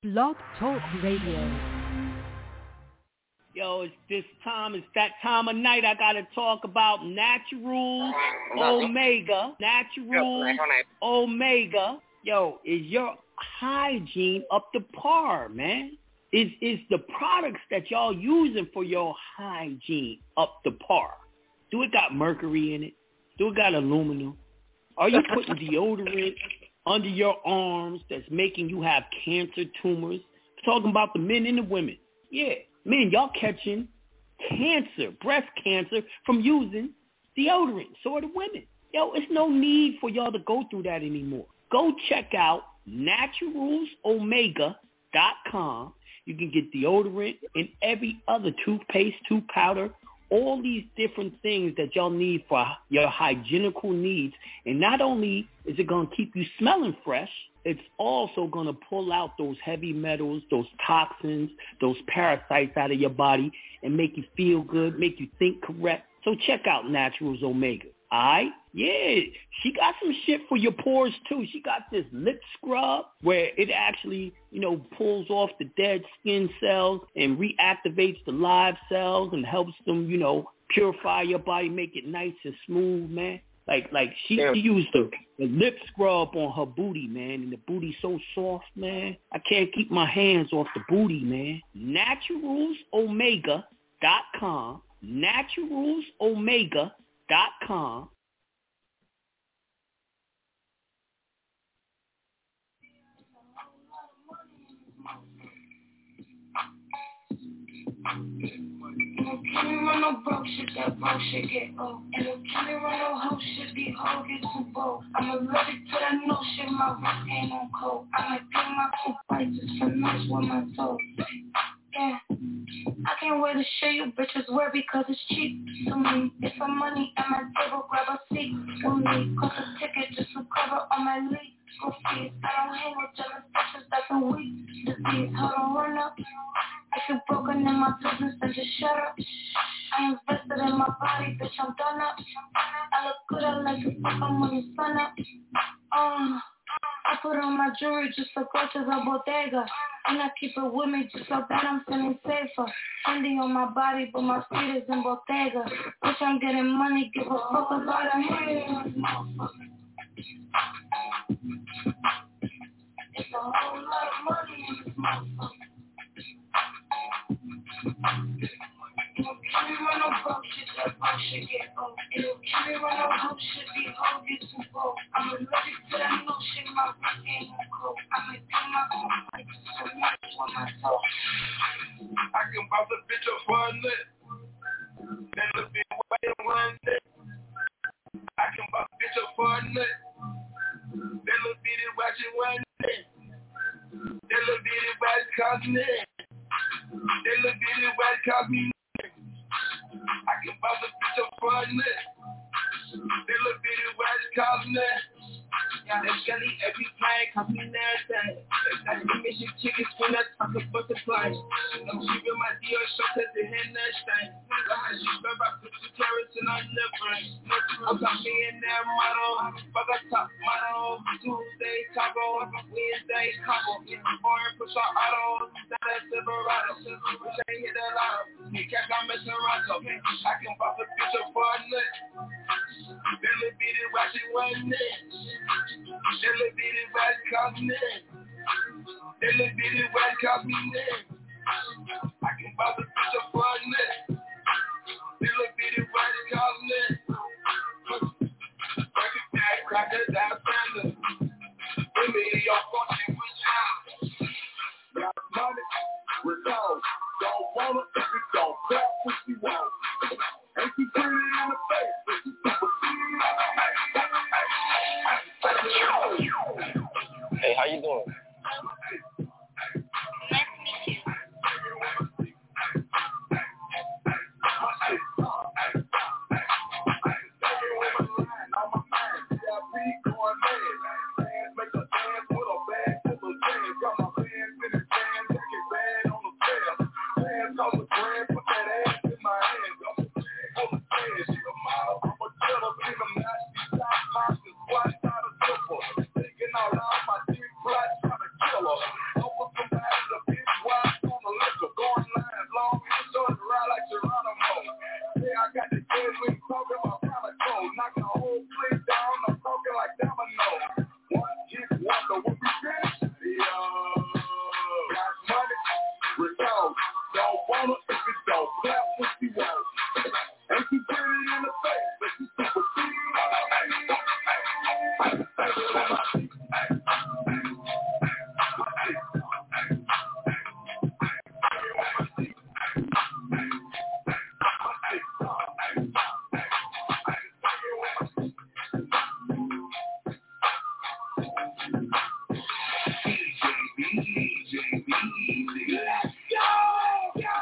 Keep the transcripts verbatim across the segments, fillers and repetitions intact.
Blog Talk Radio. Yo, it's this time. It's that time of night. I gotta talk about Naturals Omega. Naturals Omega. Yo, is your hygiene up to par, man? Is is the products that y'all using for your hygiene up to par? Do it got mercury in it? Do it got aluminum? Are you putting deodorant under your arms that's making you have cancer tumors? I'm talking about the men and the women. Yeah. Man, y'all catching cancer, breast cancer, from using deodorant. So are the women. Yo, it's no need for y'all to go through that anymore. Go check out naturals omega dot com. You can get deodorant and every other toothpaste, tooth powder, all these different things that y'all need for your hygienical needs. And not only is it going to keep you smelling fresh, it's also going to pull out those heavy metals, those toxins, those parasites out of your body and make you feel good, make you think correct. So check out Naturals Omega. All right? Yeah, she got some shit for your pores, too. She got this lip scrub where it actually, you know, pulls off the dead skin cells and reactivates the live cells and helps them, you know, purify your body, make it nice and smooth, man. Like, like she, she used the, the lip scrub on her booty, man, and the booty's so soft, man. I can't keep my hands off the booty, man. naturals omega dot com. naturals omega dot com. No can't run no broke shit, that broke shit get old. And no can't run no hoe shit, the hoe get too bold. I'm allergic to that no shit, my wrist ain't on cold. I might pay my two prices for nice with my toes. Yeah, I can't wear the shit you bitches wear because it's cheap. To me, it's some money at my table, grab a seat. For me, cost a ticket just to cover all my leaks. Go fees, I don't hang with jealous bitches, that's a weak disease. Hold on, run up. If you're broken in my business, then just shut up. I invested in my body, bitch, I'm done up. I look good, I like to fuck, I'm when the sun up. Uh, I put on my jewelry just so gorgeous a bodega. And I keep it with me just so that I'm feeling safer. Fendi on my body, but my feet is in Bottega. Bitch, I'm getting money, give a fuck about a haters, motherfucker. It's a whole lot of money in this motherfucker. You don't carry run no broke shit, that broke shit get old. You don't carry run no hoe shit, the hoe get too bold. I'm allergic to that no shit, my wrist ain't on cold. I might pay my own prices for nice with my toe. I can bounce a bitch up for a nut. Then the bitch away in one day. I can bounce a bitch up for a nut. Then the bitch is watching one day. Then the bitch is watching continent. Then the bitch is watching continent. I can bounce a bitch up for a nut. Then the bitch is watching continent. Yeah, that Shelly every plane, cause me everything. That's the mission chickens when I talk about the plane. I'm keeping my deal short cause they hand that thing. Look how she spent about fifty carats and I never ain't. I'm got me in that model. Fuck a top model. Tuesday taco. Wednesday combo. Foreign push our auto. Now that Silverado. Wish I hit that lotto. Me cash I'm messing around. I can pop a bitch up for a nut. Then the beat it watching one day. Then the beat it watch continent. Then the beat it watch continent. I can pop a bitch up for a nut. Then the beat it watch continent. Break it down, crack it down, standard. Give me your fortune with y'all. Got money, with those. Don't want it if you don't cut what you want. Ain't you pretty in the face, but you super Hey, how you doing? Nice to meet you. Thinking out loud, my dick blood trying to kill her. Over from that Let's go! Yo!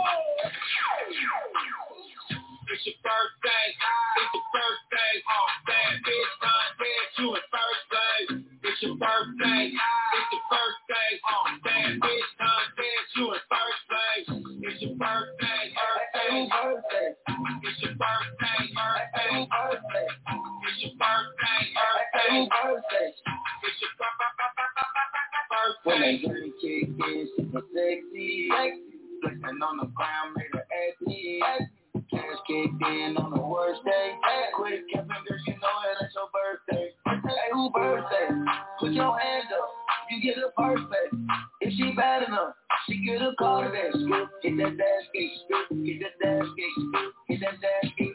It's your birthday, it's your birthday, oh, bad bitch, not dead, you in first place. It's your birthday, it's your birthday, oh, bad bitch, not dead, you in first place. It's your birthday, birthday, birthday. It's your birthday, birthday, birthday. It's your birthday, birthday, birthday. It's your birthday. When they dirty kick in, super sexy, flexing on the ground, made her ask me. Cash kicked in on the worst day. Hey, quit capping, girl, you know it ain't your birthday. Hey, who birthday? Put your hands up, you get a birthday. If she bad enough, she get a call today. Hit that dash gate, hit that dash gate, hit that dash gate.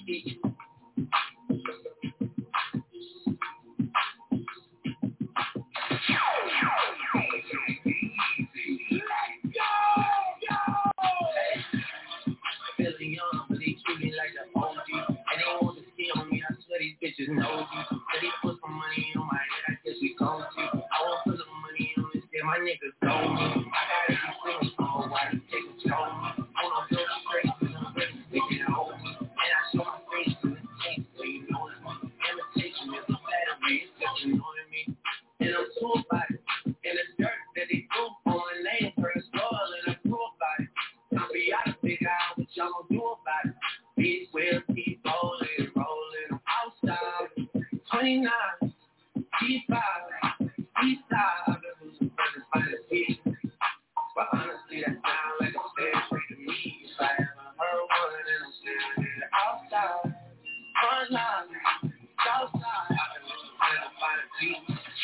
Feeling young, but they treat me like the O G. And they want to see on me, I swear these bitches know me. Said he put some money on my head, I guess we gon' see. I won't put some money on this shit, my niggas know me. I gotta be singing for a while, you take a show me. I wanna feel straight, cause I'm really sticking on me. And I show my face to the tape, so you know it's me. Imitation is a battery, it's just annoying me. And I'm too about it. And the dirt that they threw on my name, first soil, and I'm too about it. I'll be out to figure out what y'all gon' do about it. Bitch, we'll keep rolling, rolling. I'm outside, twenty-nine, G five, East side. I've been losing friends by the beat. But honestly, that sound like a fair trade to me. If I ever heard one, then I'm standing outside, front line, south side. I've been losing friends by the beat.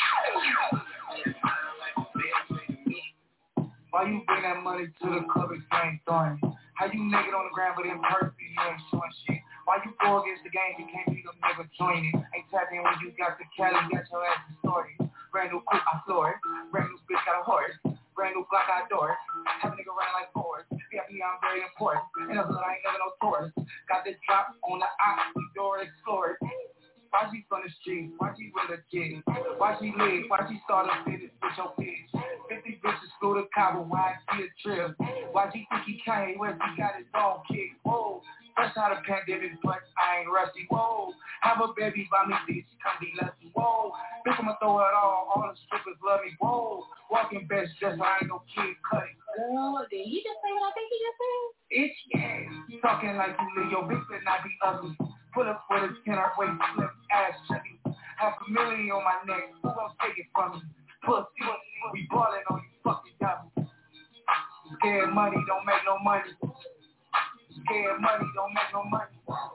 That sound like a fair trade to me. Why you bring that money to the club and you ain't throwing it? How you naked on the ground but in person you ain't showing shit? Why you go against the game, you can't beat them, never join it? Ain't tapping when you got the Cali, got your ass distorted. Brand new coupe, I floor it. Brand new bitch got a horse. Brand new block, I door it. Have a nigga running like Forrest. Yeah, me, I'm very important. In the hood, I ain't never no tourist. Got this drop on the eye, we door explore it. Why she from the street? Why she with a kid? Why she live? Why she start a business with your bitch? fifty bitches flew to Cabo, why I see a trip? Why she think he Kanye West? He got his own kick. Whoa, fresh out of pandemic, but I ain't rusty. Whoa, have a baby by me, bitch, come be lucky. Whoa, bitch, I'ma throw it all. All the strippers love me. Whoa, walking best just I ain't no kid cutting. Girl, did he just say what I think he just said? It's yeah. Talking like you live, your bitch better not be ugly. Put up with a tenor, waist, slip, ass chubby. Half a million on my neck, who gon' take it from me? Pussy, we ballin' on you fucking dummies. Scared money don't make no money. Scared money don't make no money.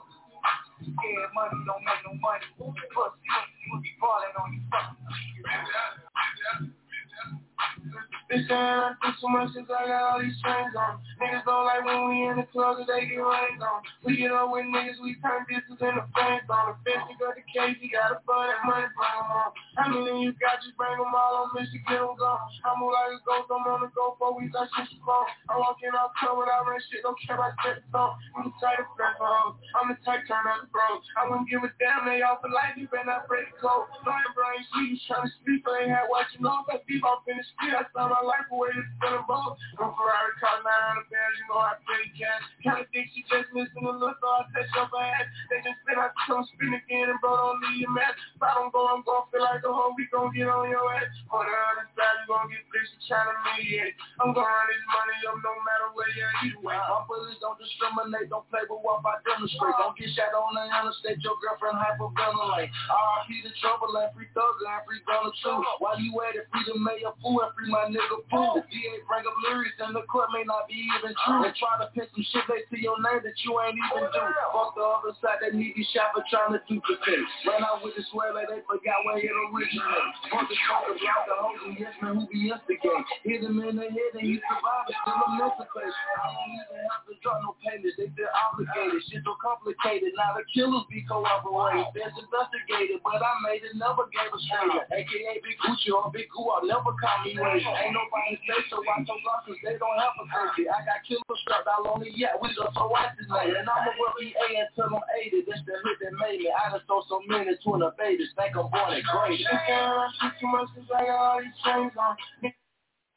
Scared money don't make no money. Pussy, we ballin' on you fucking dummies. Bitch, I do too much since I got all these strings on. Niggas don't like when we in the club cause they get rained on. We get up with niggas, we turn distance in the fence on. The fence, you got the case, you got a bud and money, bring them on. How many you got, just bring them all on, Michigan, them gone. I move like a ghost, I'm on the go for weeks, I shoot your phone. I walk in off club without run shit, don't care about set the song. I'm the type of friend for hoes, I'm the type turn on the bros. I wouldn't give a damn, they all for life, you better not break the code. No, I'm Brian Sweet, you trying to speak, but ain't had what you know. If I deep off in the street, I saw my life away, it's feeling both. No Ferrari car, nine hundred bands, you know I pay cash. Kinda think she just missing a look, so I touch up her ass. They just spin out, come spin again, and bro, don't leave your match. If I don't go, I'm gon' feel like the whole week gon' get on your ass. On the other side, you gon' get bitch trying to mediate. I'm gon' run this money up no matter where you're either way. My bullets don't discriminate, don't play with what I demonstrate. Don't get shot on the interstate, your girlfriend hyperventilate. R I P the trouble, and free thugs, and free gunner too. While you waiting, free the mayor fool, and free my nigga fool. The D A bring up lyrics, and the court may not be even true. They try to pin some shit they see your name that you ain't even do. Fuck the other side, they need these shot for trying to duplicate. Ran out with the swear like they forgot where it originated. Fuck the fuck the block, the hoes and yes man who be instigate. Hit him in the head and he survived, still a mental place. I don't even have to draw no payments, they feel obligated. Shit so complicated, now the killers be cooperating. Best investigated, but I made it, never gave a statement. A K A Big Gucci or Big Goo, I'll never call me waiting. Ain't nobody safe, so watch those losses, they don't have a safety. I got killers strapped out on me, yeah, we go so watch this night. And I'ma work E A until I'm eighty, that's the hit that made me. I done throw so many to the babies, think I'm born and great. I shoot too much since I got all these chains on.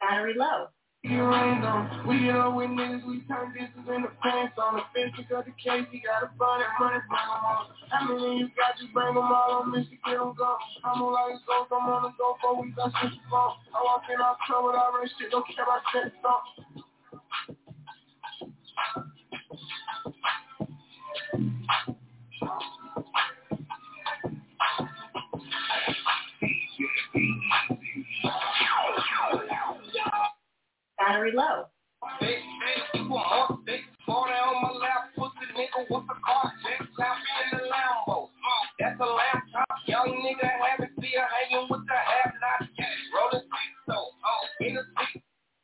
Battery low. We are with niggas, we turn dishes in the pants on the fence, we got the case, you gotta find that money, bring them all. How many you got, you bring them all on me to get them gone. I'm on like go, I'm on the go for weeks, I switch the phone. I walk in, I'll trouble, I run shit, don't care about set song. Battery low. They, they, you a more, they, fall down my lap, pussy nigga, what's the car? Jack top in the Lambo. That's a laptop, young nigga haven't seen her hanging with the have-not. Rolling seat, so, oh, in the seat.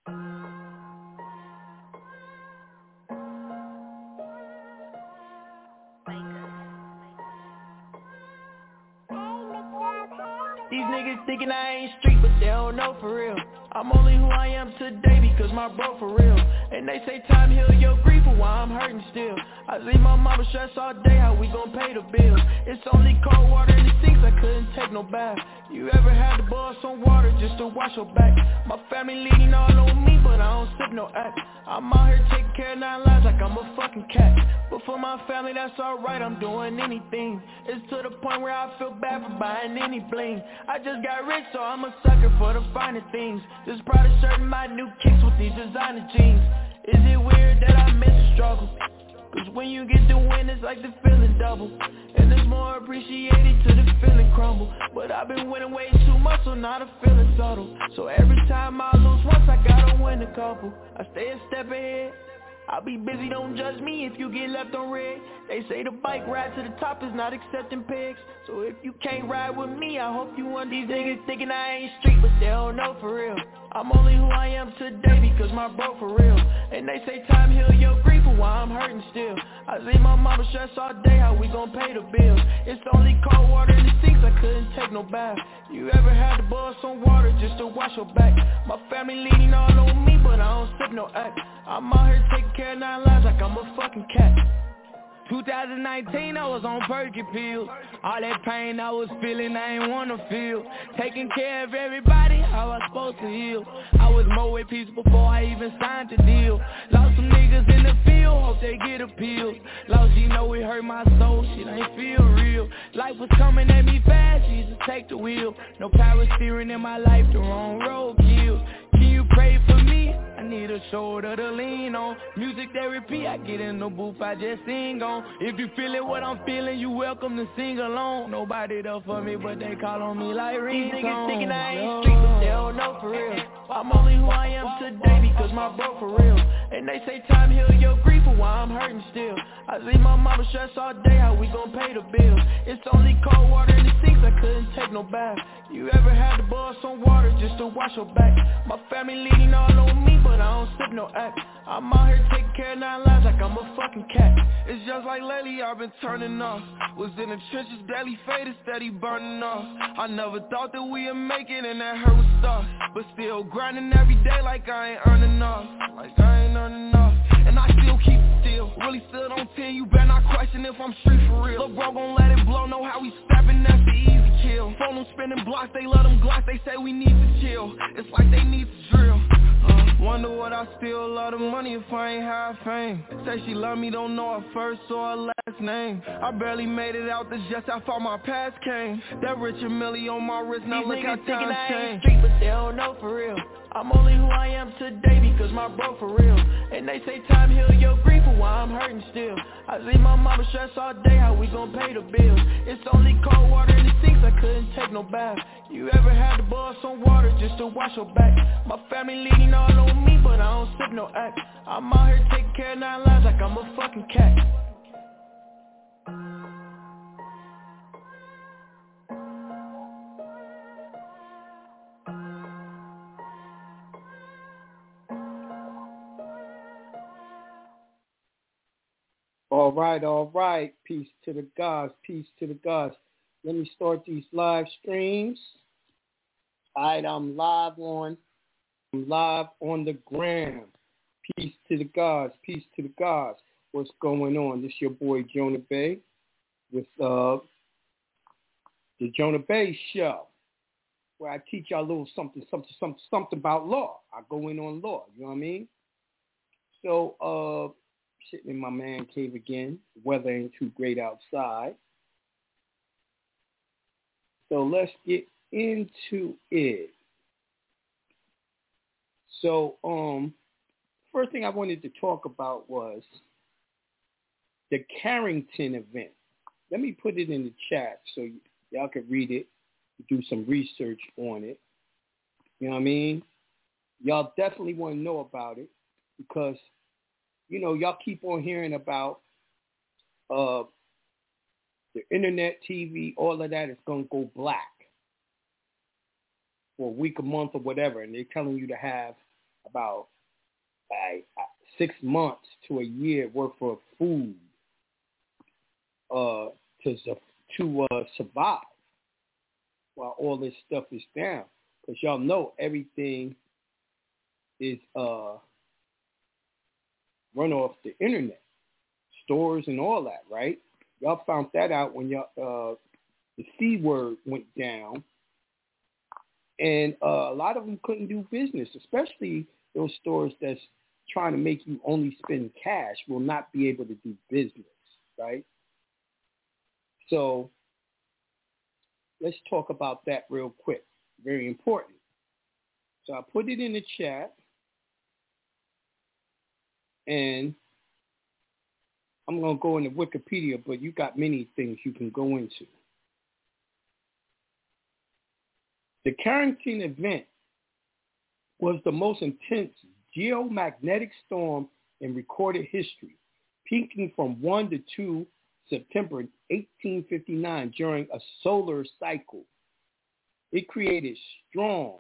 These niggas thinking I ain't street, but they don't know for real. I'm only who I am today because my bro for real. And they say time heal your grief, but why I'm hurting still. I leave my mama stress all day, how we gon' pay the bills? It's only cold water in the sinks, I couldn't take no bath. You ever had to boil some water just to wash your back? My family leaning all on me, but I don't sip no act. I'm out here taking care of nine lives like I'm a fucking cat. But for my family, that's alright, I'm doing anything. It's to the point where I feel bad for buying any bling. I just got rich, so I'm a sucker for the finer things. Just proud of certain my new kicks with these designer jeans. Is it weird that I miss the struggle? Cause when you get the win, it's like the feeling double. And it's more appreciated to the feeling crumble. But I've been winning way too much, so now the feeling subtle. So every time I lose once, I gotta win a couple. I stay a step ahead. I'll be busy, don't judge me if you get left on red. They say the bike ride to the top is not accepting pigs. So if you can't ride with me, I hope you want these niggas thinking I ain't street, but they don't know for real. I'm only who I am today because my bro for real. And they say time heal your grief, but why I'm hurting still. I leave my mama stress all day, how we gon' pay the bills? It's only cold water in the sinks, I couldn't take no bath. You ever had to boil some water just to wash your back? My family leaning all on me, but I don't sip no act. I'm out here taking care of nine lives like I'm a fucking cat. twenty nineteen, I was on Perky pills. All that pain I was feeling, I ain't wanna feel. Taking care of everybody, how I supposed to heal. I was more at peace before I even signed the deal. Lost some niggas in the field, hope they get appealed. Lost, you know it hurt my soul, shit ain't feel real. Life was coming at me fast, Jesus take the wheel. No power steering in my life, the wrong road kills. Can you pray for me? I need a shoulder to lean on. Music therapy, I get in the booth, I just sing on. If you feeling what I'm feeling, you welcome to sing along. Nobody there for me, but they call on me like ringtone. These niggas thinking I ain't street, but they don't know for real. I'm only who I am today because my bro for real. And they say time heal your grief, but why I'm hurting still. I leave my mama stress all day, how we gon' pay the bills? It's only cold water in the sinks, I couldn't take no bath. You ever had to boil some water just to wash your back? My family leaning all on me, but I don't sip no act. I'm out here taking care of nine lives like I'm a fucking cat. It's just like lately I've been turning off. Was in the trenches, daily faded, steady burning off. I never thought that we'd make it and that hurt was stuff. But still grinding every day like I ain't earning off. Like I ain't earning off. And I still keep it still. Really stood on ten, you better not question if I'm street for real. Lil' bro gon' let it blow, know how we steppin', that's the easy kill. Phone them spinning blocks, they love them glocks, they say we need to chill. It's like they need to drill. Uh, wonder what I still love the money if I ain't high fame. Say she love me, don't know her first or her last name. I barely made it out this just how far my past came. That Richard Millie on my wrist, now look how times change. Street, but they don't know for real. I'm only who I am today because my bro for real. And they say time heal your grief, but why I'm hurting still. I leave my mama stress all day, how we gon' pay the bills? It's only cold water in the sinks, I couldn't take no bath. You ever had to boil some water just to wash your back? My family leaning all on me, but I don't sip no act. I'm out here taking care of nine lives like I'm a fucking cat. All right, all right. Peace to the gods. Peace to the gods. Let me start these live streams. All right, I'm live on. I'm live on the gram. Peace to the gods. Peace to the gods. What's going on? This is your boy Jonah Bey with uh, the Jonah Bey Show. where I teach y'all a little something, something, something, something about law. I go in on law. You know what I mean? So, uh, sitting in my man cave again. The weather ain't too great outside. So let's get into it. So, um, first thing I wanted to talk about was the Carrington event. Let me put it in the chat so y- y'all can read it, do some research on it. You know what I mean? Y'all definitely want to know about it because, you know, y'all keep on hearing about uh, the internet, T V, all of that is going to go black for a week, a month, or whatever, and they're telling you to have about uh, six months to a year worth of food uh, to to uh, survive while all this stuff is down. Because y'all know everything is uh, run off the internet, stores and all that, right? Y'all found that out when y'all uh, the C word went down, and uh, a lot of them couldn't do business, especially those stores that's trying to make you only spend cash will not be able to do business, right? So let's talk about that real quick. Very important. So I put it in the chat, and I'm going to go into Wikipedia, but you got many things you can go into. The Carrington event was the most intense geomagnetic storm in recorded history, peaking from first to second September eighteen fifty-nine during a solar cycle. It created strong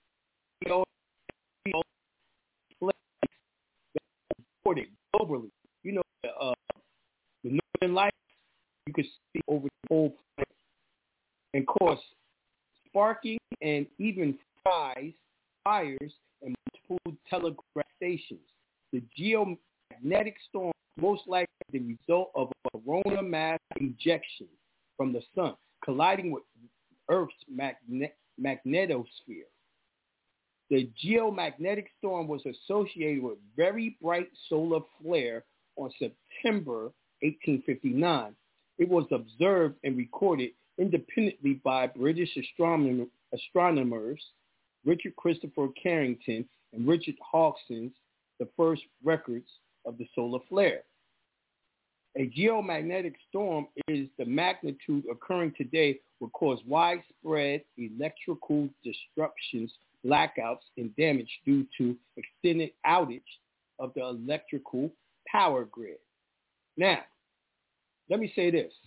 reported globally. You know, uh, the Northern Lights, you could see over the whole planet. And of course, sparking and even fires, fires and multiple telegraph stations. The geomagnetic storm most likely the result of a corona mass ejection from the sun colliding with Earth's magne- magnetosphere. The geomagnetic storm was associated with very bright solar flare on September eighteen fifty-nine. It was observed and recorded independently by British astronomer, astronomers Richard Christopher Carrington and Richard Hawkins, the first records of the solar flare. A geomagnetic storm is the magnitude occurring today will cause widespread electrical disruptions, blackouts, and damage due to extended outage of the electrical power grid. Now, let me say this.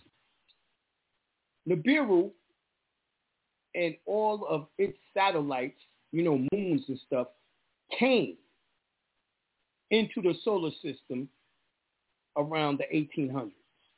Nibiru and all of its satellites, you know, moons and stuff, came into the solar system around the eighteen hundreds,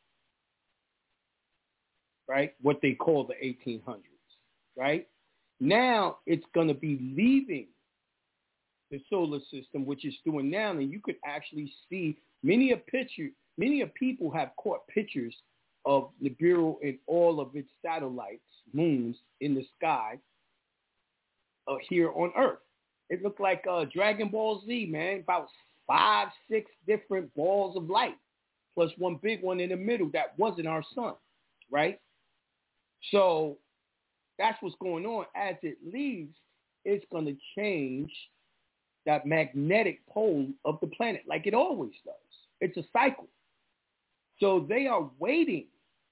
right? What they call the eighteen hundreds, right? Now it's going to be leaving the solar system, which it's doing now, and you could actually see many a picture, many a people have caught pictures of Nibiru and all of its satellites, moons in the sky uh, here on Earth. It looked like uh, Dragon Ball Z, man, about five, six different balls of light, plus one big one in the middle that wasn't our sun, right? So that's what's going on. As it leaves, it's going to change that magnetic pole of the planet like it always does. It's a cycle. So they are waiting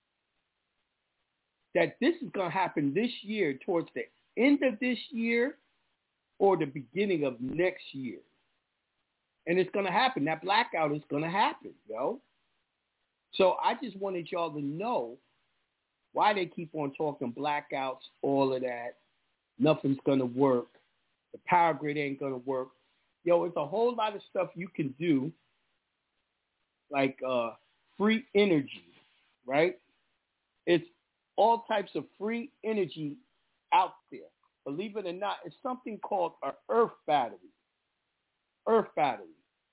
that this is going to happen this year, towards the end of this year or the beginning of next year. And it's going to happen. That blackout is going to happen, yo. So I just wanted y'all to know why they keep on talking blackouts, all of that. Nothing's going to work. The power grid ain't going to work. Yo, it's a whole lot of stuff you can do, like uh, free energy, right? It's all types of free energy out there. Believe it or not, it's something called an earth battery. Earth battery,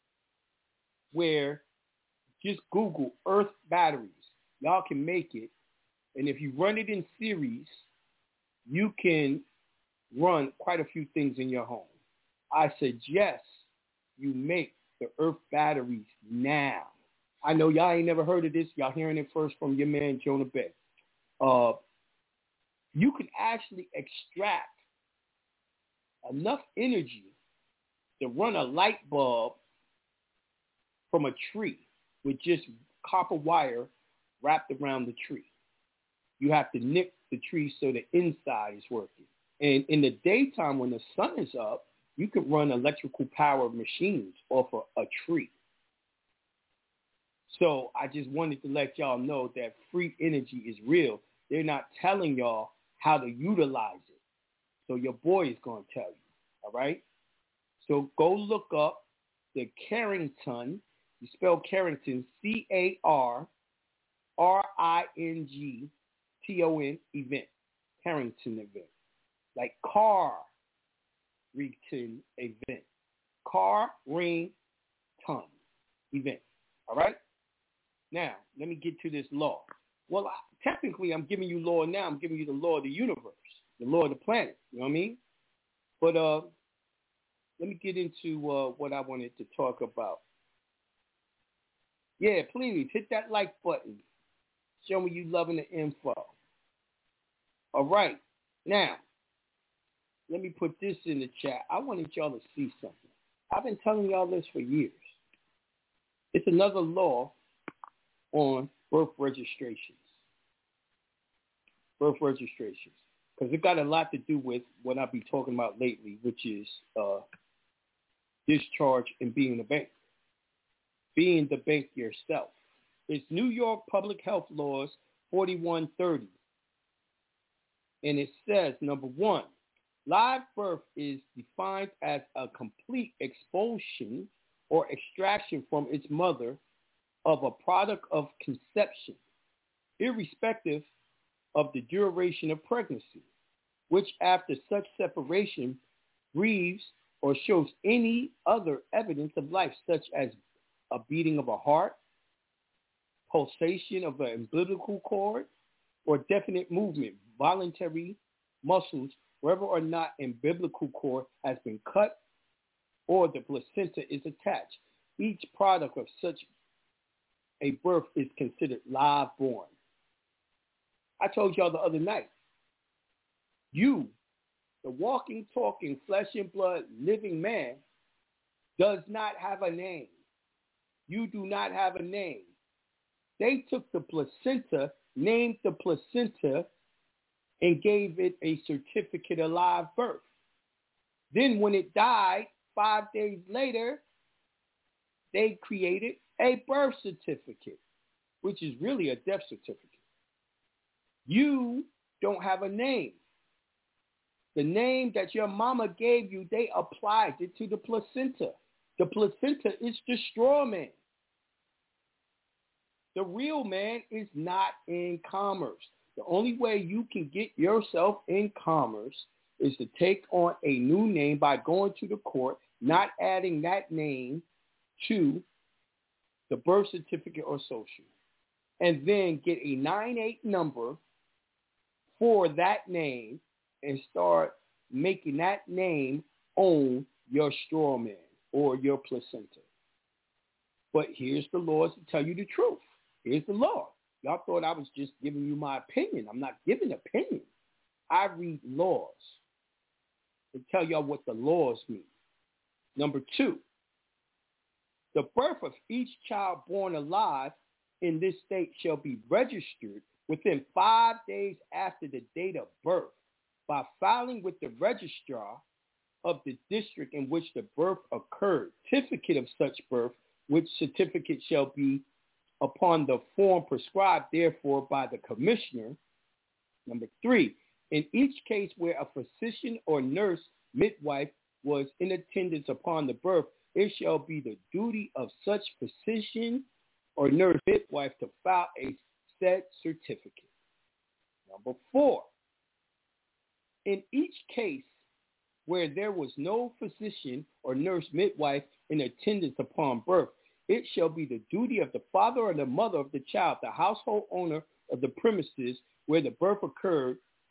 where just Google earth batteries. Y'all can make it. And if you run it in series, you can run quite a few things in your home. I suggest you make the earth batteries now. I know y'all ain't never heard of this. Y'all hearing it first from your man, Jonah Bey. Uh, you can actually extract enough energy to run a light bulb from a tree with just copper wire wrapped around the tree. You have to nip the tree so the inside is working. And in the daytime when the sun is up, you can run electrical power machines off of a tree. So I just wanted to let y'all know that free energy is real. They're not telling y'all how to utilize it. So your boy is going to tell you, all right? So go look up the Carrington. You spell Carrington, C A R R I N G T O N event, Carrington event, like car Rington event, car ring ton event, all right? Now, let me get to this law. Well, I, technically, I'm giving you law now. I'm giving you the law of the universe, the law of the planet, you know what I mean? But uh, let me get into uh, what I wanted to talk about. Yeah, please, hit that like button. Show me you loving the info. All right. Now, let me put this in the chat. I wanted y'all to see something. I've been telling y'all this for years. It's another law on birth registrations. Birth registrations. Because it got a lot to do with what I've been talking about lately, which is uh, discharge and being the bank. Being the bank yourself. It's New York Public Health Laws forty-one thirty. And it says, number one, live birth is defined as a complete expulsion or extraction from its mother of a product of conception, irrespective of the duration of pregnancy, which after such separation breathes or shows any other evidence of life, such as a beating of a heart, pulsation of an umbilical cord, or definite movement, voluntary muscles, whether or not umbilical cord has been cut or the placenta is attached. Each product of such a birth is considered live born. I told y'all the other night, you, the walking, talking, flesh and blood, living man, does not have a name. You do not have a name. They took the placenta, named the placenta, and gave it a certificate of live birth. Then when it died, five days later, they created a birth certificate, which is really a death certificate. You don't have a name. The name that your mama gave you, they applied it to the placenta. The placenta is the straw man. The real man is not in commerce. The only way you can get yourself in commerce is to take on a new name by going to the court, not adding that name to the birth certificate or social, and then get a nine eight number for that name and start making that name own your straw man or your placenta. But here's the laws to tell you the truth. Here's the law. Y'all thought I was just giving you my opinion. I'm not giving opinion. I read laws to tell y'all what the laws mean. Number two, the birth of each child born alive in this state shall be registered within five days after the date of birth by filing with the registrar of the district in which the birth occurred, certificate of such birth, which certificate shall be upon the form prescribed, therefore, by the commissioner. Number three, in each case where a physician or nurse midwife was in attendance upon the birth, it shall be the duty of such physician or nurse midwife to file a said certificate. Number four, in each case where there was no physician or nurse midwife in attendance upon birth, it shall be the duty of the father or the mother of the child, the household owner of the premises where the birth occurred,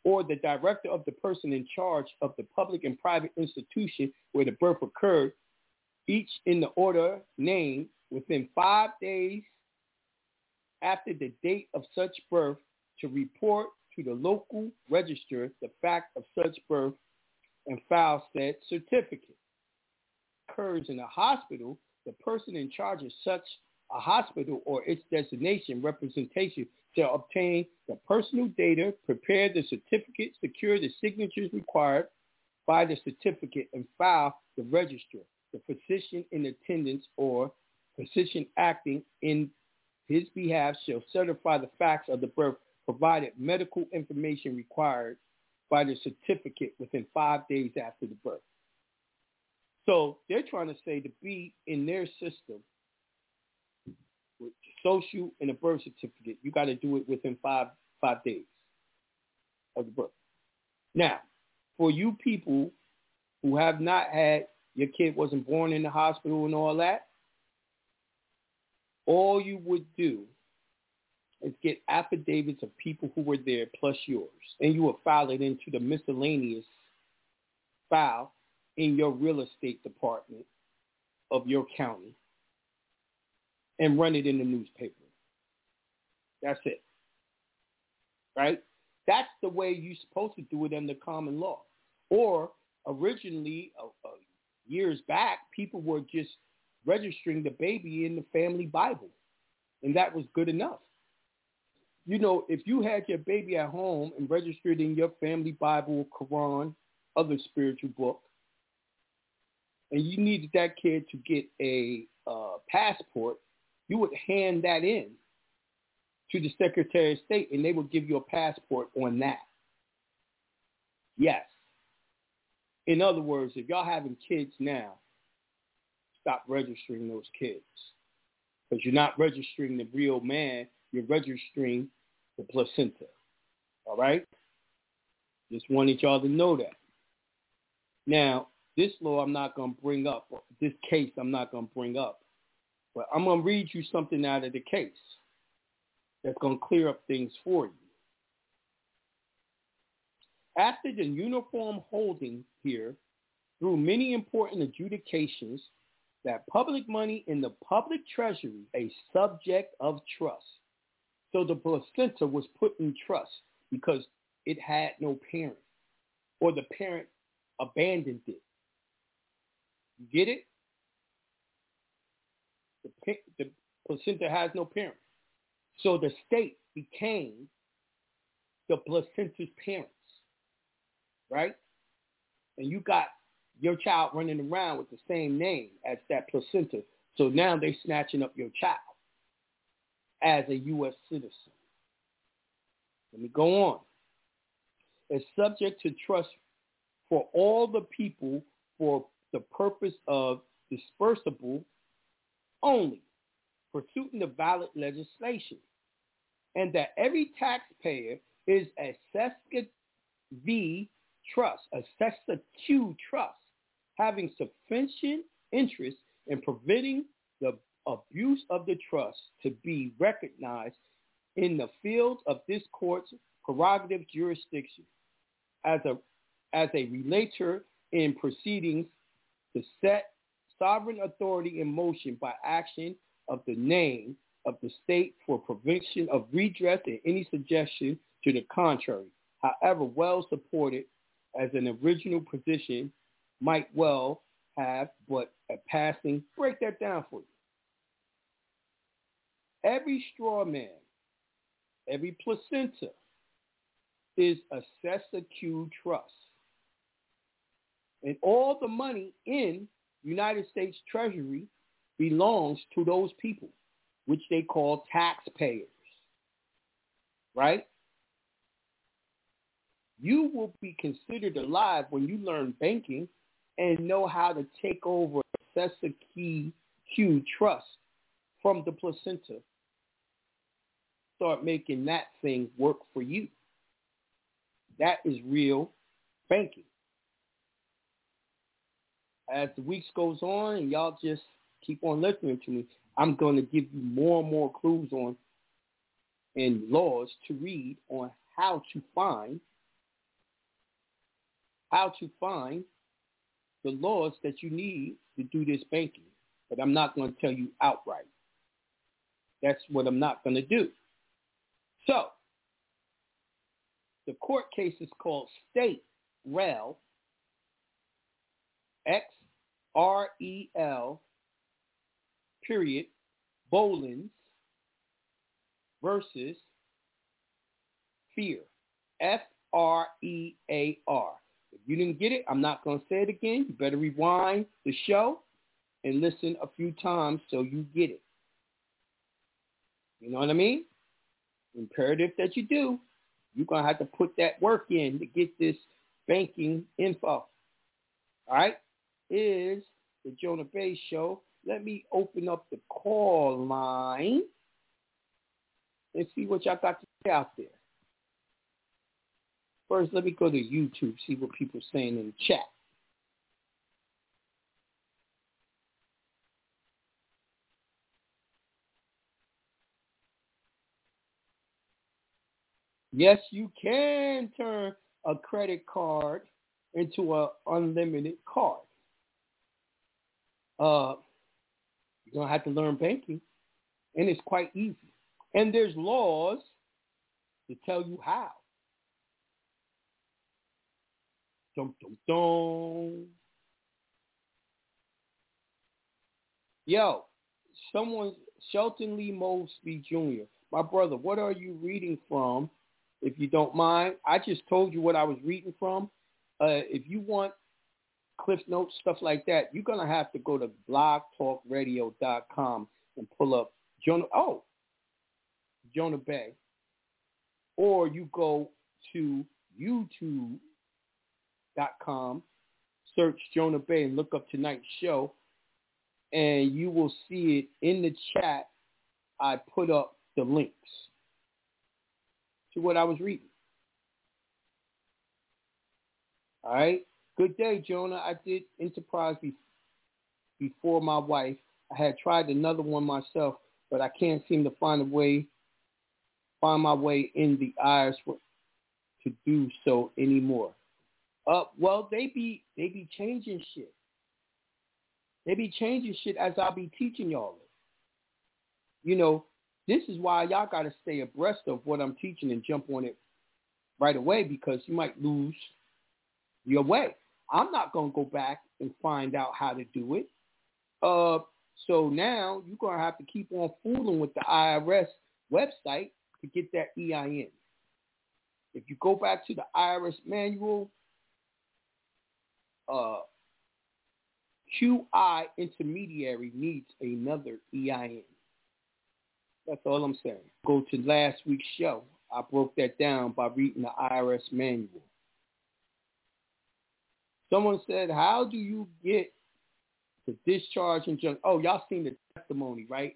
or the director of the person in charge of the public and private institution where the birth occurred, each in the order named, within five days after the date of such birth, to report to the local register the fact of such birth and file said certificate. Occurs in a hospital, the person in charge of such a hospital or its designation representation shall obtain the personal data, prepare the certificate, secure the signatures required by the certificate, and file the register. The physician in attendance or physician acting in his behalf shall certify the facts of the birth, provided medical information required by the certificate within five days after the birth. So they're trying to say to be in their system with social and a birth certificate, you got to do it within five five days of the birth. Now, for you people who have not had, your kid wasn't born in the hospital and all that, all you would do is get affidavits of people who were there plus yours, and you will file it into the miscellaneous file in your real estate department of your county and run it in the newspaper. That's it. Right? That's the way you're supposed to do it under common law. Or originally, uh, uh, years back, people were just registering the baby in the family Bible, and that was good enough. You know, if you had your baby at home and registered in your family Bible, Quran, other spiritual book, and you needed that kid to get a uh, passport, you would hand that in to the Secretary of State, and they would give you a passport on that. Yes. In other words, if y'all having kids now, stop registering those kids, because you're not registering the real man, you're registering the placenta. All right? Just wanted y'all to know that. Now, this law I'm not going to bring up, this case I'm not going to bring up, but I'm going to read you something out of the case that's going to clear up things for you. After the uniform holding here, through many important adjudications, that public money in the public treasury, a subject of trust. So the placenta was put in trust because it had no parent, or the parent abandoned it. You get it? The, the placenta has no parent. So the state became the placenta's parents, right? And you got your child running around with the same name as that placenta. So now they're snatching up your child as a U S citizen. Let me go on. It's subject to trust for all the people for the purpose of dispersible only, pursuing the valid legislation, and that every taxpayer is assessed v. trust, assessed Q trust, having sufficient interest in preventing the abuse of the trust to be recognized in the field of this court's prerogative jurisdiction as a as a relator in proceedings to set sovereign authority in motion by action of the name of the state for prevention of redress and any suggestion to the contrary, however well supported as an original position might well have, but a passing, break that down for you. Every straw man, every placenta is assessed Q trust. And all the money in United States Treasury belongs to those people, which they call taxpayers, right? You will be considered alive when you learn banking and know how to take over Assessor Key Q trust from the placenta. Start making that thing work for you. That is real banking. As the weeks goes on and y'all just keep on listening to me, I'm going to give you more and more clues on and laws to read on how to find how to find the laws that you need to do this banking. But I'm not going to tell you outright. That's what I'm not going to do. So, the court case is called State Rel, X R E L, period, Bolins versus Fear, F R E A R. If you didn't get it, I'm not going to say it again. You better rewind the show and listen a few times so you get it. You know what I mean? Imperative that you do. You're going to have to put that work in to get this banking info. All right? Is the Jonah Bey Show. Let me open up the call line and see what y'all got to say out there. First, let me go to YouTube, see what people are saying in the chat. Yes, you can turn a credit card into an unlimited card. Uh, you're going to have to learn banking, and it's quite easy. And there's laws to tell you how. Dum, dum, dum. Yo, someone, Shelton Lee Mosby Junior, my brother, what are you reading from, if you don't mind? I just told you what I was reading from. Uh, if you want Cliff Notes, stuff like that, you're going to have to go to blog talk radio dot com and pull up Jonah, oh, Jonah Bey. Or you go to YouTube dot com, search Jonah Bey and look up tonight's show, and you will see it in the chat. I put up the links to what I was reading. All right. Good day, Jonah. I did Enterprise be- before my wife. I had tried another one myself, but I can't seem to find a way, find my way in the I R S to do so anymore. Uh, well, they be they be changing shit. They be changing shit as I be teaching y'all it. You know, this is why y'all got to stay abreast of what I'm teaching and jump on it right away, because you might lose your way. I'm not going to go back and find out how to do it. Uh, so now you're going to have to keep on fooling with the I R S website to get that E I N. If you go back to the I R S manual, uh, Q I intermediary needs another E I N. That's all I'm saying. Go to last week's show. I broke that down by reading the I R S manual. Someone said, how do you get the discharge injunction? Oh, y'all seen the testimony, right?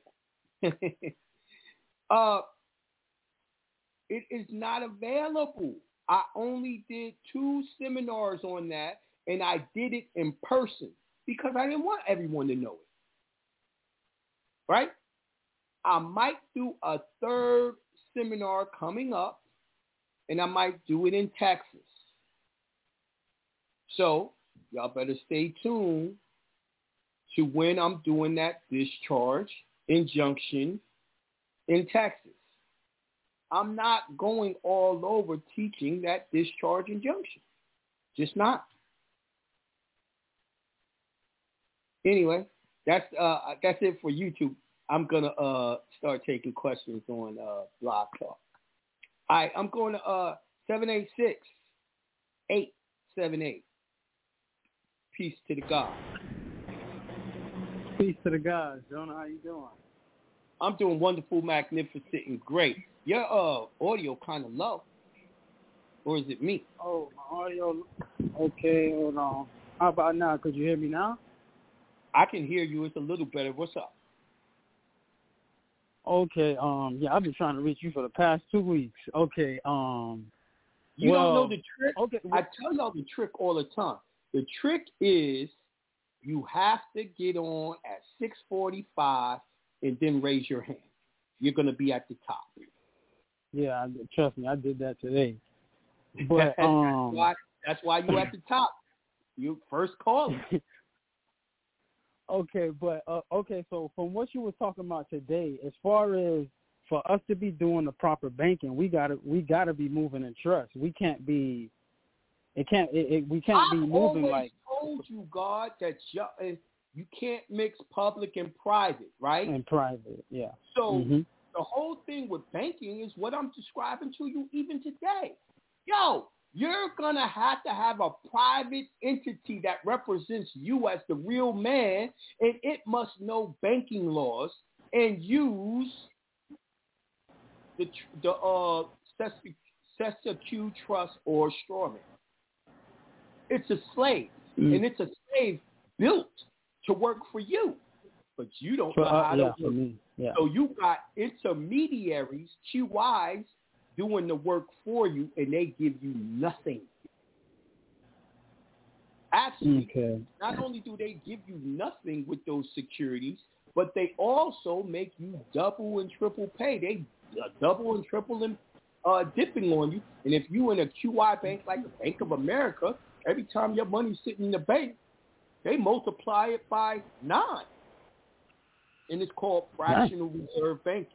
uh, it is not available. I only did two seminars on that, and I did it in person because I didn't want everyone to know it. Right? I might do a third seminar coming up, and I might do it in Texas. So y'all better stay tuned to when I'm doing that discharge injunction in Texas. I'm not going all over teaching that discharge injunction. Just not. Anyway, that's uh, that's it for YouTube. I'm going to uh, start taking questions on uh, Blog Talk. All right, I'm going to uh, seven eight six, eight seven eight. Peace to the God. Peace to the God. Jonah, how you doing? I'm doing wonderful, magnificent, and great. Your uh, audio kind of low. Or is it me? Oh, my audio. Okay, hold on. How about now? Could you hear me now? I can hear you. It's a little better. What's up? Okay, um, yeah, I've been trying to reach you for the past two weeks. Okay, um. You well, don't know the trick? Okay. Well, I tell y'all the trick all the time. The trick is you have to get on at six forty-five and then raise your hand. You're going to be at the top. Yeah, trust me, I did that today. But um, that's, why, That's why you at the top. You first call. Okay, but uh, okay. So from what you were talking about today, as far as for us to be doing the proper banking, we gotta we gotta be moving in trust. We can't be. It can't. It, it, we can't I've be moving always like. told you, God, that you, you can't mix public and private, right? And private, yeah. So mm-hmm. the whole thing with banking is what I'm describing to you even today. Yo, you're going to have to have a private entity that represents you as the real man, and it must know banking laws and use the the uh, Sesquiu Trust or Strawman. It's a slave, mm. and it's a slave built to work for you, but you don't for, know how uh, to yeah, work. For me. Yeah. So you got intermediaries, Q Is, doing the work for you, and they give you nothing. Actually, okay. Not only do they give you nothing with those securities, but they also make you double and triple pay. They uh, double and triple and uh, dipping on you. And if you in a Q I bank like the Bank of America, every time your money's sitting in the bank, they multiply it by nine. And it's called fractional nice. reserve banking.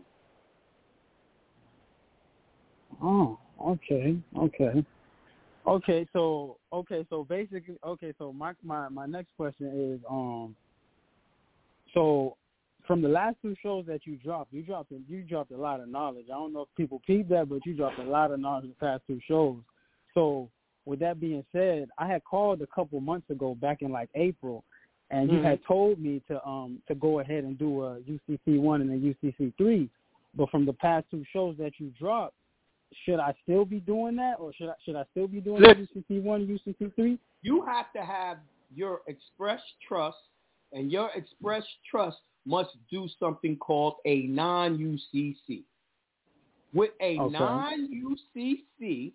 Oh, okay, okay. Okay, so okay, so basically okay, so my, my, my next question is um so from the last two shows that you dropped, you dropped you dropped a lot of knowledge. I don't know if people peeped that, but you dropped a lot of knowledge in the past two shows. So with that being said, I had called a couple months ago back in like April, and you mm-hmm. had told me to um to go ahead and do a U C C one and a U C C three. But from the past two shows that you dropped, should I still be doing that, or should I should I still be doing U C C one and U C C three? You have to have your Express Trust, and your Express Trust must do something called a non-U C C. With a okay. non-U C C,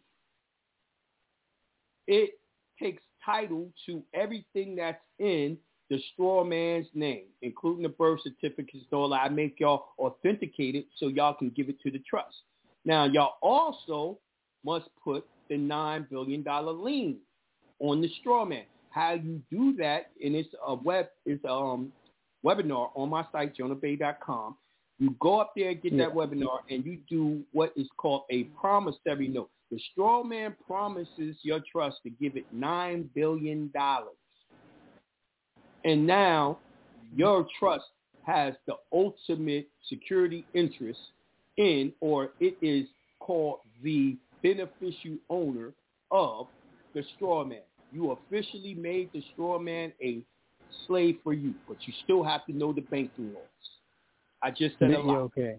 it takes title to everything that's in the straw man's name, including the birth certificates and all that. I make y'all authenticate it so y'all can give it to the trust. Now, y'all also must put the nine billion dollars lien on the straw man. How you do that, and it's a web, it's a um, webinar on my site, jonah bey dot com. You go up there, get yeah. that webinar, and you do what is called a promissory note. The straw man promises your trust to give it nine billion dollars. And now your trust has the ultimate security interest in, or it is called the beneficial owner of the straw man. You officially made the straw man a slave for you, but you still have to know the banking laws. I just said a lot. Okay.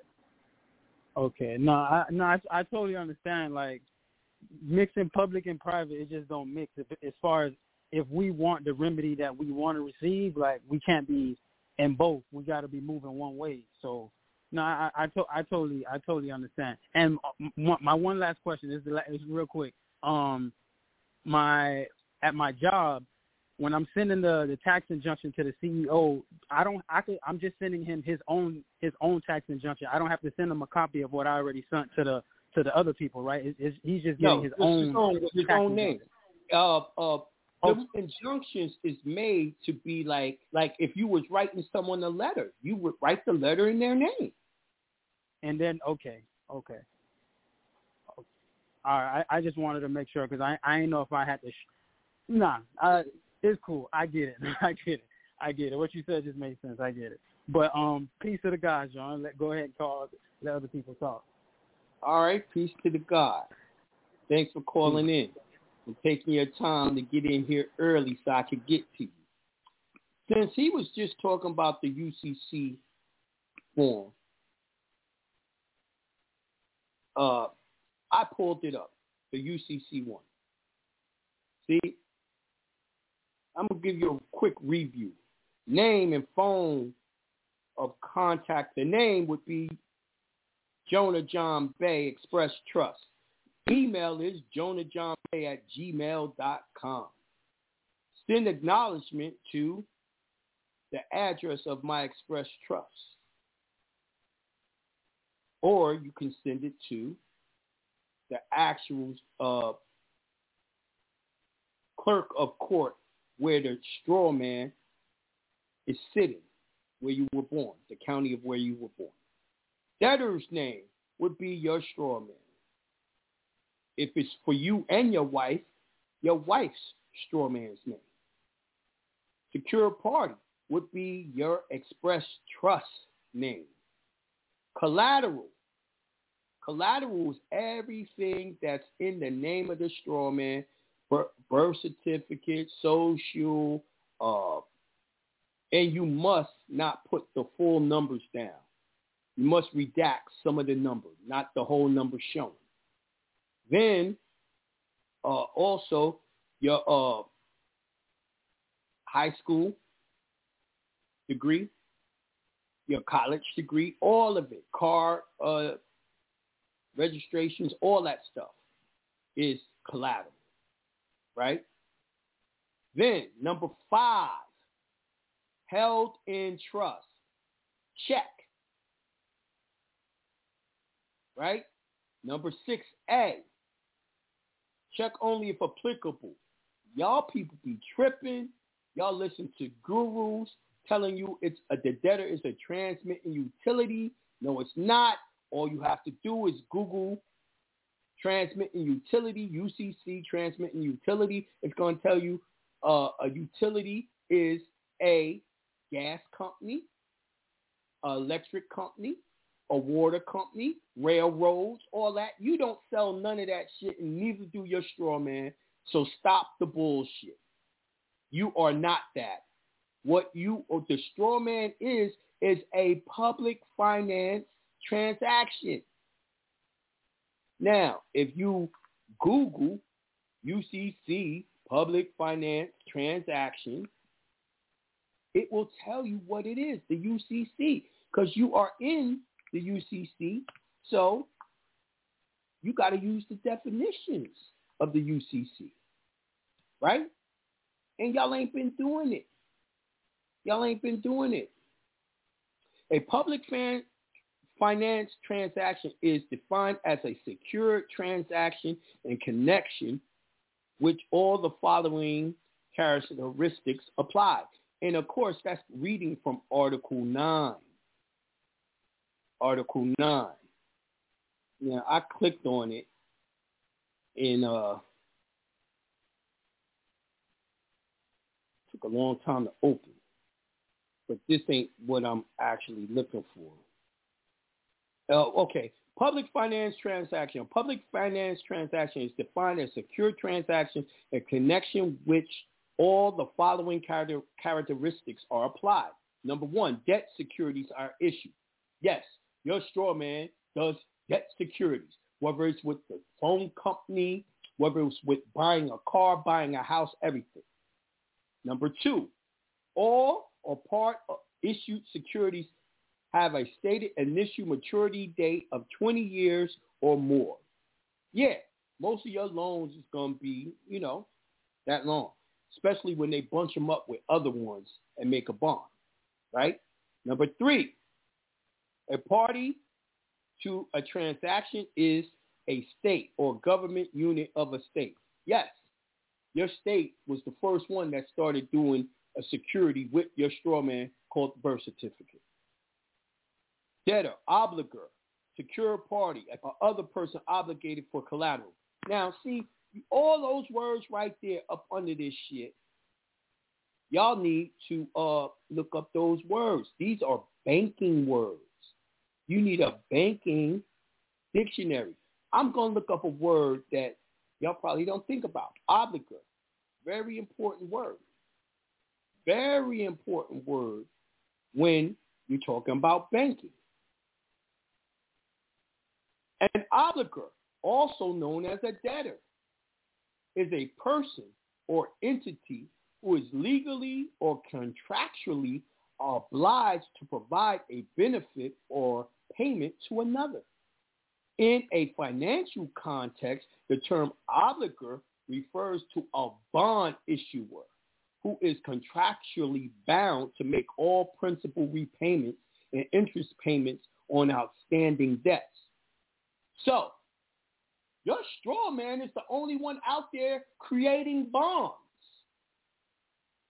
Okay. No, I no, I, I totally understand. Like mixing public and private, it just don't mix. If, as far as if we want the remedy that we want to receive, like we can't be in both. We got to be moving one way. So. No, I I, to, I totally I totally understand. And my, my one last question is, the, is real quick. Um, my at my job, when I'm sending the, the tax injunction to the C E O, I don't I could, I'm just sending him his own his own tax injunction. I don't have to send him a copy of what I already sent to the to the other people, right? It, it's, he's just getting no, his own his own, his own name. Uh, uh, Oh. The injunctions is made to be like like if you was writing someone a letter, you would write the letter in their name. And then okay, okay, okay. All right. I, I just wanted to make sure because I I didn't know if I had to. Sh- nah, I, it's cool. I get it. I get it. I get it. What you said just made sense. I get it. But um, peace to the guys, John. Let go ahead and call. Let other people talk. All right. Peace to the God. Thanks for calling peace. in. And taking your time to get in here early so I could get to you. Since he was just talking about the U C C form, uh, I pulled it up, the U C C one. See, I'm going to give you a quick review. Name and phone of contact. The name would be Jonah John Bey Express Trust. Email is jonah john bey at gmail dot com. Send acknowledgement to the address of my Express Trust. Or you can send it to the actual uh, clerk of court where the straw man is sitting, where you were born, the county of where you were born. Debtor's name would be your straw man. If it's for you and your wife, your wife's straw man's name. Secure party would be your express trust name. Collateral. Collateral is everything that's in the name of the straw man, birth certificate, social, uh, and you must not put the full numbers down. You must redact some of the numbers, not the whole number shown. Then, uh, also, your uh, high school degree, your college degree, all of it, car uh, registrations, all that stuff is collateral, right? Then, number five, held in trust. Check. Right? Number six A. Check only if applicable. Y'all people be tripping. Y'all listen to gurus telling you it's a, the debtor is a transmitting utility. No, it's not. All you have to do is Google transmitting utility, U C C, transmitting utility. It's going to tell you uh, a utility is a gas company, an electric company, a water company, railroads, all that. You don't sell none of that shit, and neither do your straw man. So stop the bullshit. You are not that. What you or the straw man is is a public finance transaction. Now, if you Google U C C public finance transaction, it will tell you what it is, the U C C, because you are in the U C C, so you got to use the definitions of the U C C, right? And y'all ain't been doing it. Y'all ain't been doing it. A public fan, finance transaction is defined as a secure transaction in connection which all the following characteristics apply. And of course, that's reading from Article nine. Article nine. Now, I clicked on it and uh, took a long time to open. But this ain't what I'm actually looking for. Uh, okay, public finance transaction. Public finance transaction is defined as secure transaction in connection which all the following character- characteristics are applied. Number one, debt securities are issued. Yes, your straw man does debt securities, whether it's with the phone company, whether it's with buying a car, buying a house, everything. Number two, all or part of issued securities have a stated initial maturity date of twenty years or more. Yeah, most of your loans is going to be, you know, that long, especially when they bunch them up with other ones and make a bond, right? Number three, a party to a transaction is a state or government unit of a state. Yes, your state was the first one that started doing a security with your straw man called the birth certificate. Debtor, obligor, secure party, or other person obligated for collateral. Now, see, all those words right there up under this shit, y'all need to uh, look up those words. These are banking words. You need a banking dictionary. I'm going to look up a word that y'all probably don't think about. Obligor. Very important word. Very important word when you're talking about banking. An obligor, also known as a debtor, is a person or entity who is legally or contractually obliged to provide a benefit or payment to another. In a financial context, the term obligor refers to a bond issuer who is contractually bound to make all principal repayments and interest payments on outstanding debts. So, your straw man is the only one out there creating bonds.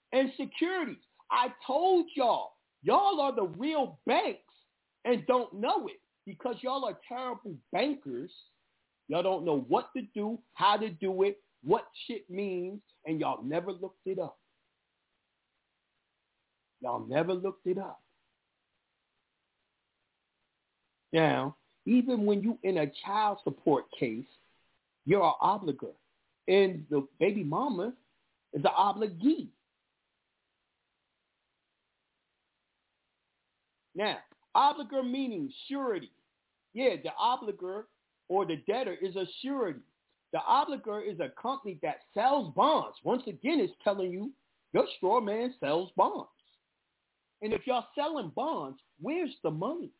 and securities. I told y'all, y'all are the real banks and don't know it because y'all are terrible bankers. Y'all don't know what to do, how to do it, what shit means, and y'all never looked it up. Y'all never looked it up. Now, even when you in a child support case, you're an obligor. And the baby mama is an obligee. Now, obligor meaning surety. Yeah, the obligor or the debtor is a surety. The obligor is a company that sells bonds. Once again, it's telling you your straw man sells bonds. And if y'all selling bonds, where's the money?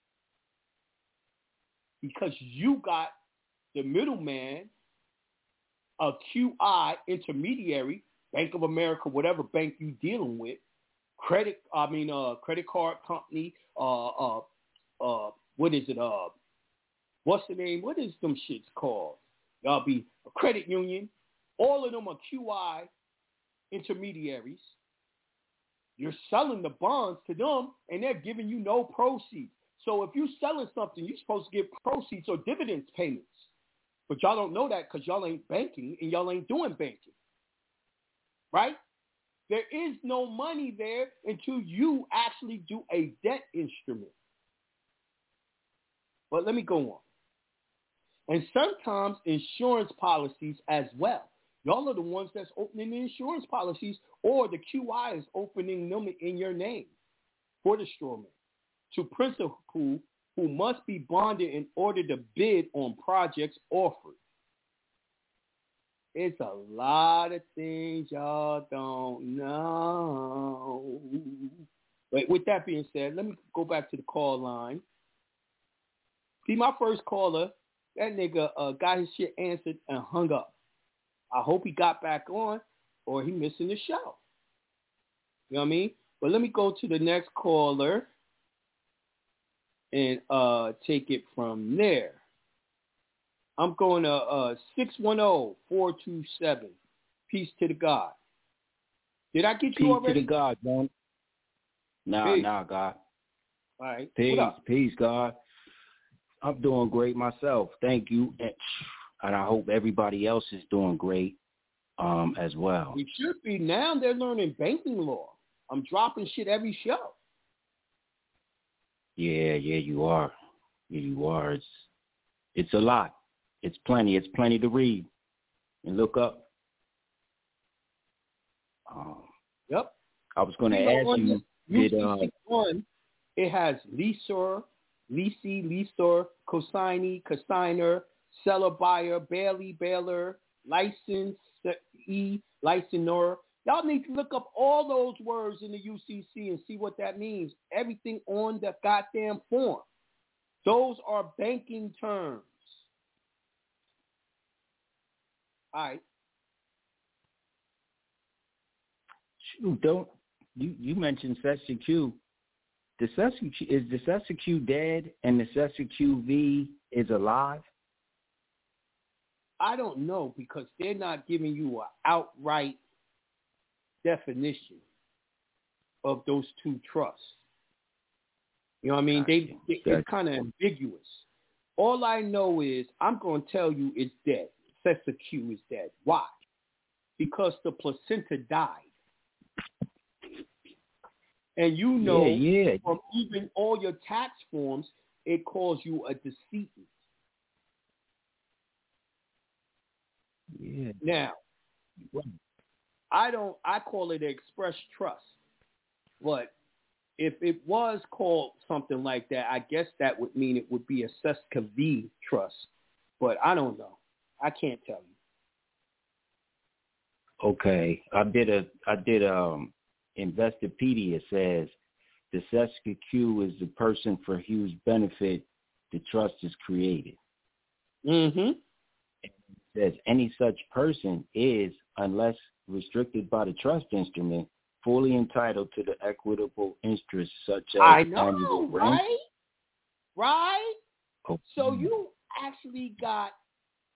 Because you got the middleman, a Q I intermediary, Bank of America, whatever bank you dealing with, credit, I mean, uh, credit card company, uh, uh, uh, what is it? Uh, what's the name? What is them shits called? Y'all be a credit union. All of them are Q I intermediaries. You're selling the bonds to them, and they're giving you no proceeds. So if you're selling something, you're supposed to get proceeds or dividends payments. But y'all don't know that because y'all ain't banking and y'all ain't doing banking. Right? There is no money there until you actually do a debt instrument. But let me go on. And sometimes insurance policies as well. Y'all are the ones that's opening the insurance policies, or the Q I is opening them in your name for the strawman to principal who must be bonded in order to bid on projects offered. It's a lot of things y'all don't know. But with that being said, let me go back to the call line. See, my first caller, that nigga uh, got his shit answered and hung up. I hope he got back on or he missing the show. You know what I mean? But let me go to the next caller and uh, take it from there. I'm going to uh, six one zero, four two seven. Peace to the God. Did I get you peace already? Peace to the God, man. Nah, peace. nah, God. All right. Peace, peace, God. I'm doing great myself. Thank you. And, and I hope everybody else is doing great um, as well. We should be. Now they're learning banking law. I'm dropping shit every show. Yeah, yeah, you are. Yeah, you are. It's, it's a lot. It's plenty. It's plenty to read and look up. Um, yep. I was going to you know, ask you. Did, uh, one, it has leaser, leasee, leaser, consignee, consigner, seller, buyer, bailey, bailer, license, e, licensor. Y'all need to look up all those words in the U C C and see what that means. Everything on the goddamn form. Those are banking terms. All right. Shoot, don't you, you mentioned Session Q. The Session Q, is the Session Q dead and the Session Q V is alive? I don't know because they're not giving you an outright definition of those two trusts. You know what I mean? They, they it's kind of ambiguous. All I know is I'm going to tell you it's dead. Session Q is dead. Why? Because the placenta died. And you know yeah, yeah. from even all your tax forms, it calls you a decedent. Yeah. Now, I don't, I call it an express trust. But if it was called something like that, I guess that would mean it would be a Sesca V trust. But I don't know. I can't tell you. Okay. I did a, I did um Investopedia says the Sesca Q is the person for whose benefit the trust is created. Mm-hmm. It says any such person is, unless restricted by the trust instrument, fully entitled to the equitable interests such as I know, annual rent. Right? Right? Oh. So you actually got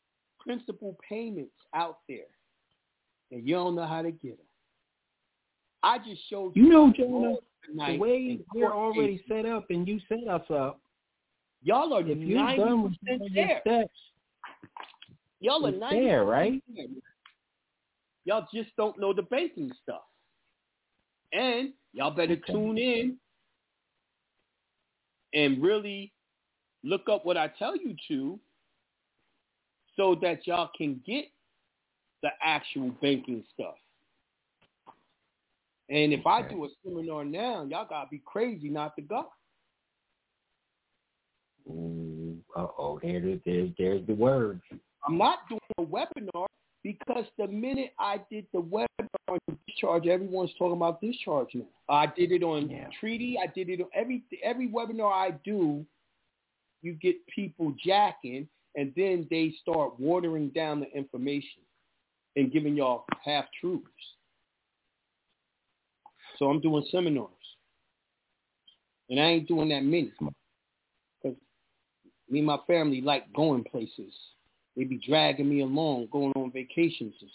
principal payments out there, and you don't know how to get them. I just showed you. You know, Jonah, the way in we're court already cases. set up and you set us up, Y'all are if you're done with ninety percent all there. your steps, Y'all are it's ninety percent there, right? there. Y'all just don't know the banking stuff. And y'all better Okay. tune in and really look up what I tell you to so that y'all can get the actual banking stuff. And if I Okay. do a seminar now, y'all got to be crazy not to go. Ooh, uh-oh, there, there, there's, there's the word. I'm not doing a webinar because the minute I did the webinar on discharge, everyone's talking about discharge now. I did it on Yeah. treaty. I did it on every every webinar I do. You get people jacking, and then they start watering down the information and giving y'all half truths. So I'm doing seminars, and I ain't doing that many because me and my family like going places. They be dragging me along, going on vacations and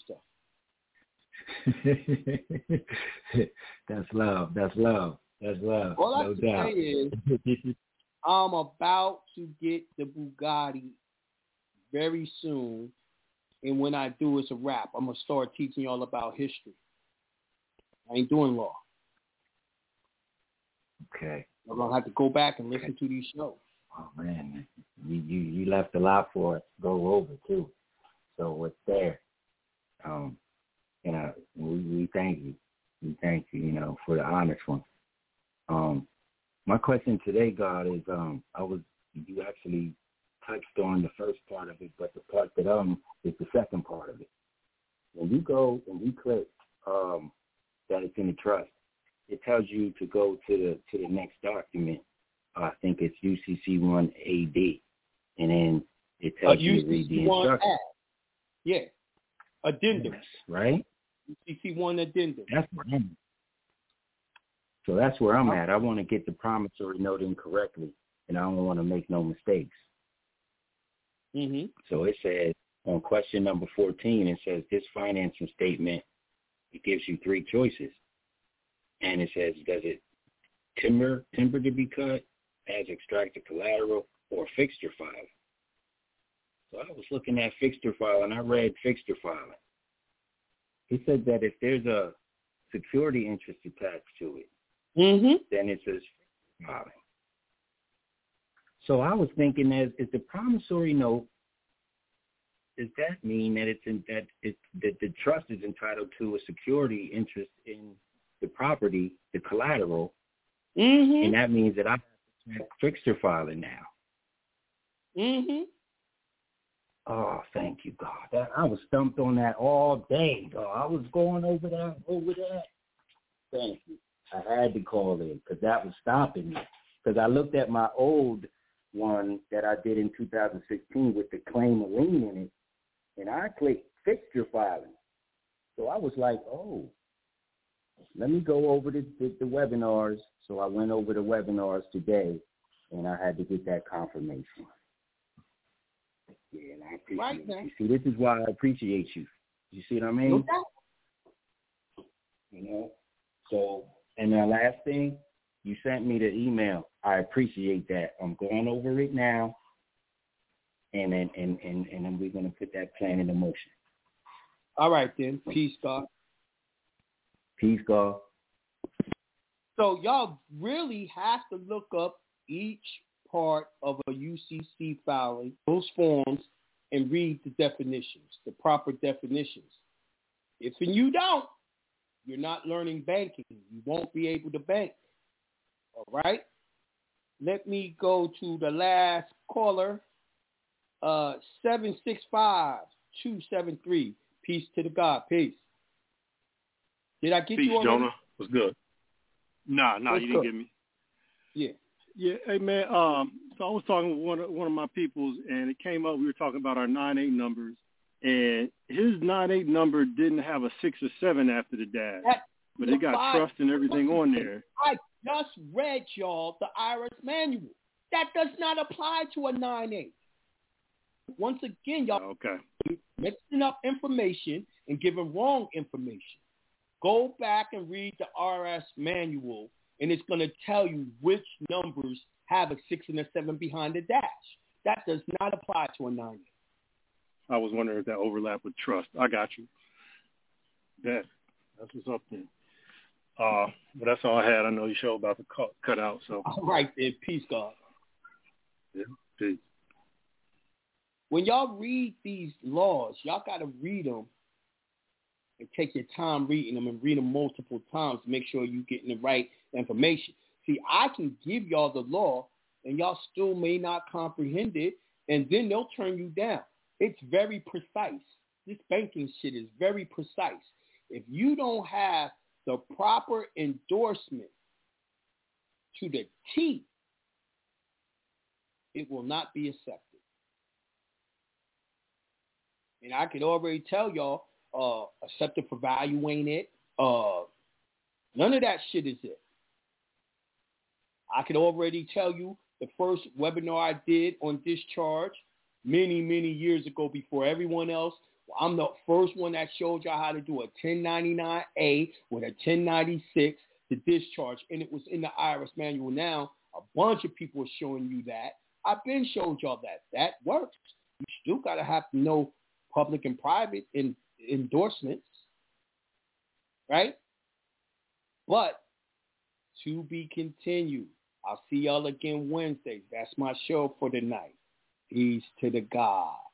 stuff. That's love. That's love. That's love. All I no can doubt. say is I'm about to get the Bugatti very soon, and when I do, it's a wrap. I'm going to start teaching y'all about history. I ain't doing law. Okay. I'm going to have to go back and listen to these shows. Oh, man. You, you, you left a lot for us to go over, too. So it's there. Um, you know, we, we thank you. We thank you, you know, for the honest one. Um, my question today, God, is um, I was you actually touched on the first part of it, but the part that um is the second part of it. When you go and you click um, that it's in the trust, it tells you to go to the to the next document. Uh, I think it's U C C one A D, and then it tells uh, you to read the U C C one instructions. Yeah, addendum. Yes, right? U C C one addendum. That's where I'm at. So that's where I'm at. I want to get the promissory note in correctly, and I don't want to make no mistakes. Mm-hmm. So it says on question number fourteen, it says this financing statement, it gives you three choices. And it says, does it timber, timber to be cut, as extracted collateral, or fixture filing? So I was looking at fixture filing. I read fixture filing. It said that if there's a security interest attached to it, Mm-hmm. then it says filing. So I was thinking, as is the promissory note, does that mean that it's in, that it that the trust is entitled to a security interest in the property, the collateral, Mm-hmm. and that means that I have to check fixture filing now? Mm-hmm. Oh, thank you, God. That, I was stumped on that all day, God. I was going over that, over that. Thank you. I had to call in because that was stopping me. Because I looked at my old one that I did in two thousand sixteen with the claim of lien in it, and I clicked fixture filing. So I was like, oh, let me go over the, the, the webinars. So I went over the webinars today, and I had to get that confirmation. Yeah, and I appreciate Right, you. man. See, this is why I appreciate you. You see what I mean? No doubt. You know? So, and the last thing, you sent me the email. I appreciate that. I'm going over it now, and then and, and, and then we're going to put that plan into motion. All right, then. Peace, God. Peace, God. So y'all really have to look up each part of a U C C filing, those forms, and read the definitions, the proper definitions. If you don't, you're not learning banking. You won't be able to bank. All right? Let me go to the last caller, uh, seven six five, two seven three. Peace to the God. Peace. Did I get Peace, you already? Jonah. What's good? Nah, nah, What's you didn't good? get me. Yeah. Yeah, hey, man, um, so I was talking with one of, one of my peoples, and it came up, we were talking about our nine eight numbers, and his nine eight number didn't have a six or seven after the dash, That, but it got five, trust and everything on there. I just read y'all the I R S manual. That does not apply to a nine eight. Once again, y'all Okay. mixing up information and giving wrong information. Go back and read the R S manual, and it's going to tell you which numbers have a six and a seven behind the dash. That does not apply to a nine eight. I was wondering if that overlapped with trust. I got you. That, that's what's up there. Uh, but that's all I had. I know your show about to cut, cut out. So. All right, then. Peace, God. Yeah, peace. When y'all read these laws, y'all got to read them and take your time reading them and read them multiple times to make sure you're getting the right information. See, I can give y'all the law, and y'all still may not comprehend it, and then they'll turn you down. It's very precise. This banking shit is very precise. If you don't have the proper endorsement to the T, it will not be accepted. And I could already tell y'all, uh, accepted for value ain't it. Uh, none of that shit is it. I could already tell you the first webinar I did on discharge many, many years ago before everyone else. I'm the first one that showed y'all how to do a ten ninety-nine A with a ten ninety-six to discharge, and it was in the I R S manual. Now, a bunch of people are showing you that. I've been showing y'all that. That works. You still got to have to know public and private in, endorsements, right? But to be continued. I'll see y'all again Wednesday. That's my show for tonight. Peace to the God.